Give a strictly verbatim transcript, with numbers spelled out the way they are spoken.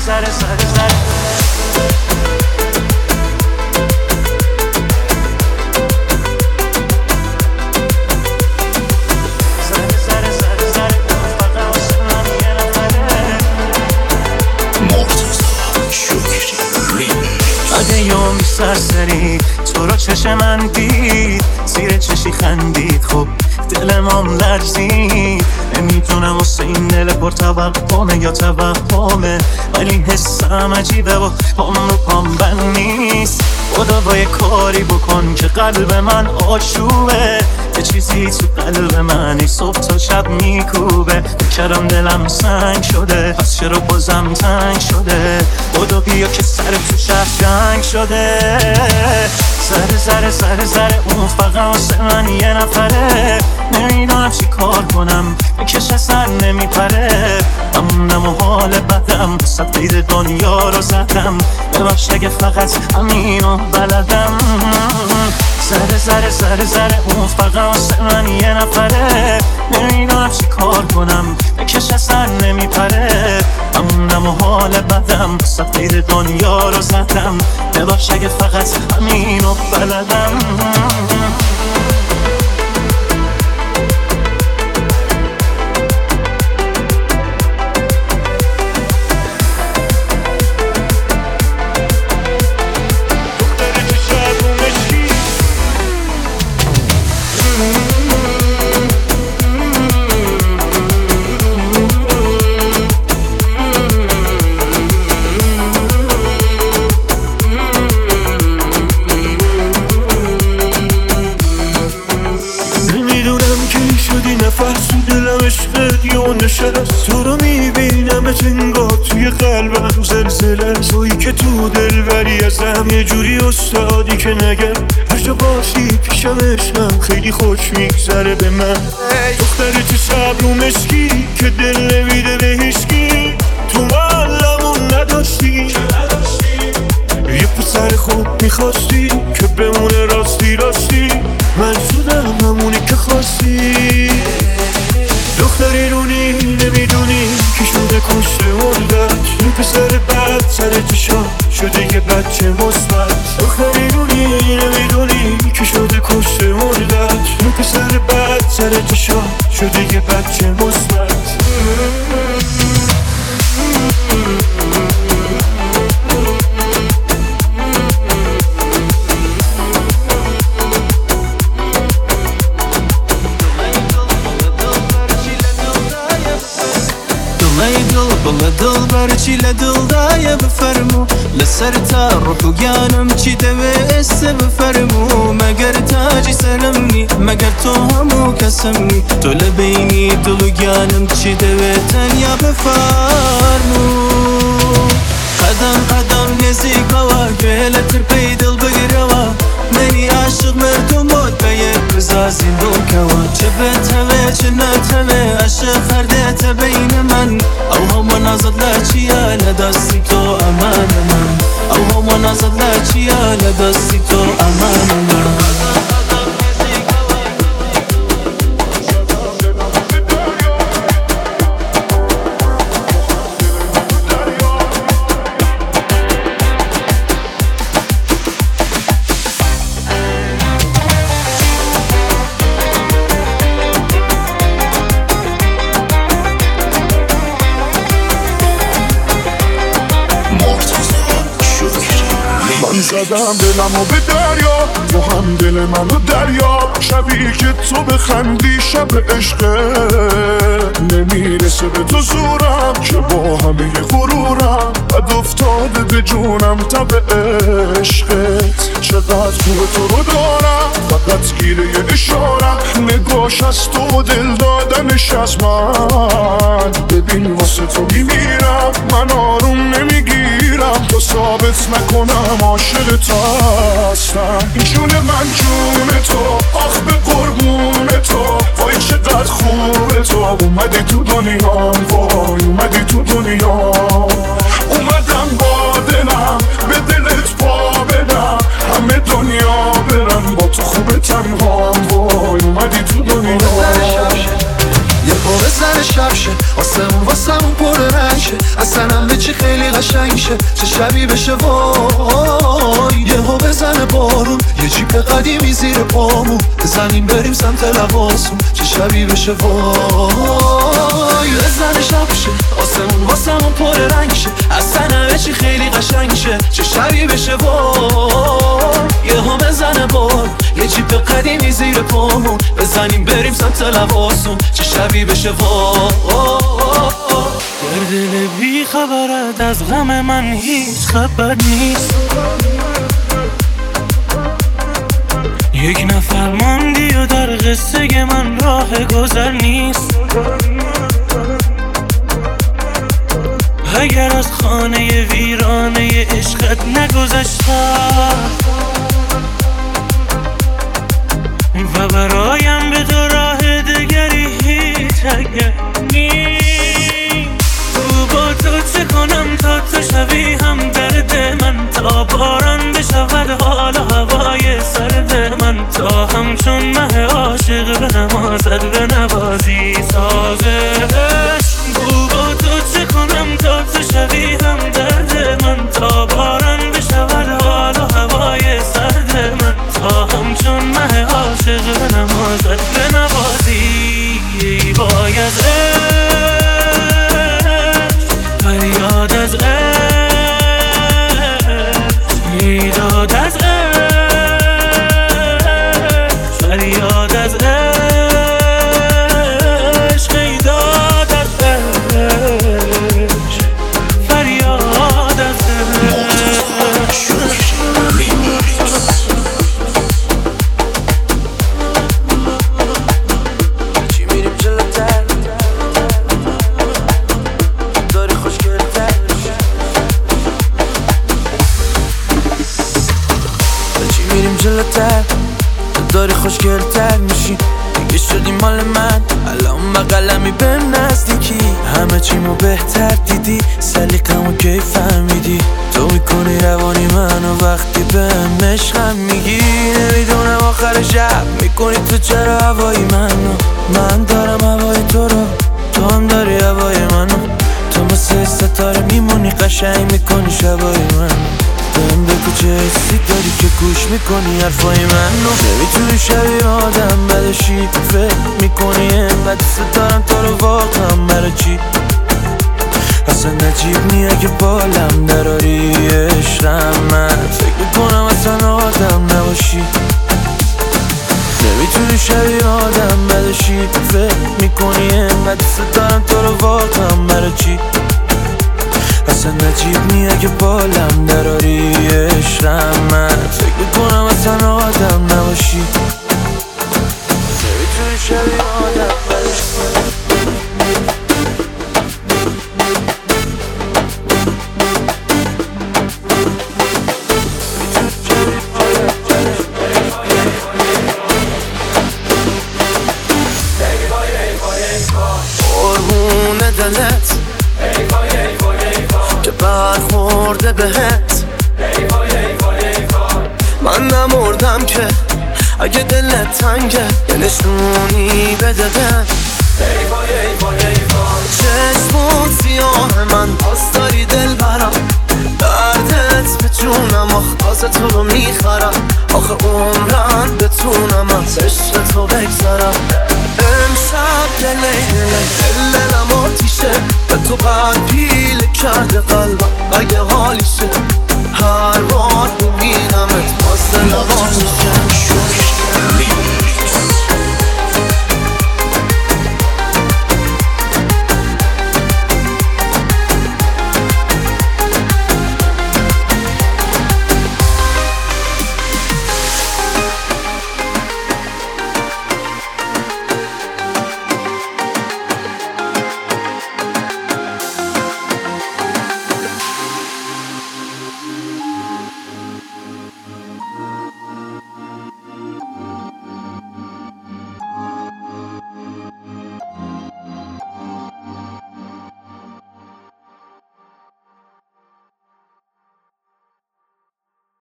زره زره زره یوم سرسری تو رو چشم من دید زیر چشی خندید خب دلمام لرزید نمیدونم واسه این دل پر توقمه یا توهمه ولی حسم عجیبه و پام رو پام بند نیست خدا با یه کاری بکن که قلب من آشوبه یه چیزی تو قلب من ای صبح تا شب میکوبه بکرم دلم سنگ شده پس چرا بازم تنگ شده خدا بیا که سر تو شهر جنگ شده زره زره زره زره اون فقط واسه من یه نفره نمیدونم چی کار کنم بکش اصلا نمیپره همونم و حال بدم صد قید دنیا رو زدم ببخش اگه فقط همینو بلدم زره زره زره زره اون فقط واسه من یه نفره نمیدونم چی کار کنم بکش اصلا نمیپره همونم و حال بدم صد قید دنیا رو زدم ببخش اگه فقط همینو بلدم نفس تو دلم عشقت یا نشست تو رو میبینم انگار توی قلبم زلزله تویی که تو دل بری ازم یه جوری استادی که نگم هر جا باشی پیشم عشقم خیلی خوش میگذره به من دختر تو صبر و مشکی که دل نمیده به هیچکی تو معلمون نداشتی یه پسر خوب میخواستی که بمونه راستی راستی من شدم همونی که خواستی دختری رونی نمیدونی که شده کشته مردت این پسر بد سر چشا شده یه بچه مثبت دختری رونی نمیدونی که شده کشته مردت این پسر بد سر چشا شده یه بچه مثبت بڵێ دڵبەرچی لە دڵدایە بفەرموو لەسەر تا ڕوح و گیانم چی دەوێ ئێستا بفەرموو مەگەر تاجی سەرمنی مەگەر تۆ هەموو کەسمنی تۆ لە بینی دڵ و گیانم چی دەوێ تەنیا بفەرموو قەدەم قەدەم نێزیکەوە گوێ لە ترپەی دڵ بگرەوە منی عاشق مردم بۆت بە یەک بزازین دڵکەوە چ بێت هەوێ چ نەتهەوێ عاشق هەردێتە بەینە من ئەو هەموو نازت لە چییە لە دەستی تۆ ئەمانە من ئەو هەموو نازت لە چییە لە دەستی تۆ ئەمانە من من زدم دلمو به دریا تو هم دل منو دریا شبی که تو بخندی شب عشقه نمیرسه به تو زورم که با همه غرورم بد افتاده به جونم تب عشقت چقدر خوب تو رو دارم فقط گیره یه اشارم نگاش از تو دل دادنش از من ببین واسه تو میمیرم من آروم نمیگیرم تو ثابت نکنم عاشق تو هستم این جون من جون تو آخ به قربون تو وای چقدر خوبه تو اومدی تو دنیا وای اومدی تو دنیا اومدم با دلم به دلت پا بدم همه دنیا برم با تو خوبه تنهام وای اومدی تو دنیا یه پا بزن شب شه آسمون واسمون پر رنگ شه اصلا همه چی خیلی قشنگ شه چه شبی بشه وای یهو بزنه بارون یه جیب قدیمی زیر پامون بزنیم بریم سمت لباسون چه شبی بشه وای بزنه شب شه آسمون واسمون پر رنگ شه اصلا همه چی خیلی قشنگ شه چه شبی بشه وای یهو بزنه بارون یه جیب قدیمی زیر پامون بزنیم بریم سمت لباسون چه شبی بشه وای در دل بی خبرت از غم من هیچ خبر نیست یک نفر ماندی و در قصه من راه گذر نیست اگر از خانه ویرانه عشقت نگذشتم و برایم به تو راه دگری هیچ اگر نیست با تو چه کنم تا تو شوی هم درد من تا باران بشود حال و هوای سرد من تا همچون مه عاشق به نمازت به نوازی سازش با تو چه کنم تا تو شوی هم درد من تا باران بشود حال و هوای سرد من تا همچون مه عاشق به نمازت به نوازی باید فریاد از عشق میداد از عشق فریاد از عشق میداد از عشق فریاد از چی میریم جلوتر داری خوشگلتر چی میریم جلوتر داری خوشگلتر میشی دیگه شدی مال من الان بقلمی بهم نزدیکی همه چیمو بهتر دیدی سلیقمو کی فهمیدی تو میکنی روانی منو وقتی بهم عشقم میگی نمیدونم آخر شب میکنی تو چرا هوای منو من دارم هوای تو رو تو هم داری هوای منو تو مثل ستاره میمونی قشنگ میکنی شبای منو بهم بگو چه حسی داری که گوش میکنی حرفای منو نمیتونی شبیه آدم بدشی فکر میکنی اینقدر دوست دارم تو رو واقعا برای چی اصلا نجیب نی اگه بالم دراری عشقم من فکر میکنم اصلا آدم نباشی نمیتونی شبیه آدم بدشی فکر میکنی اینقدر دوست دارم تو رو واقعا برای چی اصلا نجیب نی اگه بالم دراری عشقم من فکر میکنم اصلا آدم نباشی نمیتونی شبیه آدم بدشی قربون دلت که برخورده بهت من نمردم که اگه دلت تنگه یه نشونی بده بهم چشمون سیاه من باز داری دل برم دردت به جونم آخ باز تو رو میخرم آخه عمرم بتونم از عشق تو بگذرم امشب دلی دلی دلم آتیشه به تو قد پیل کرده قلبم اگه حالیشه